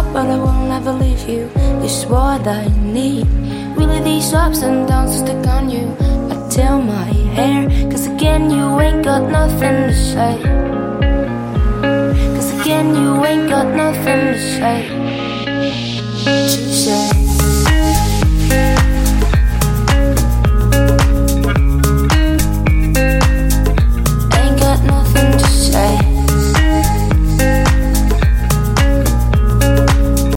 up, but I will never leave you. It's what I need. Really, these ups and downs stick on you. I tell my hair, cause again you ain't got nothing to say. Cause again you ain't got nothing to say.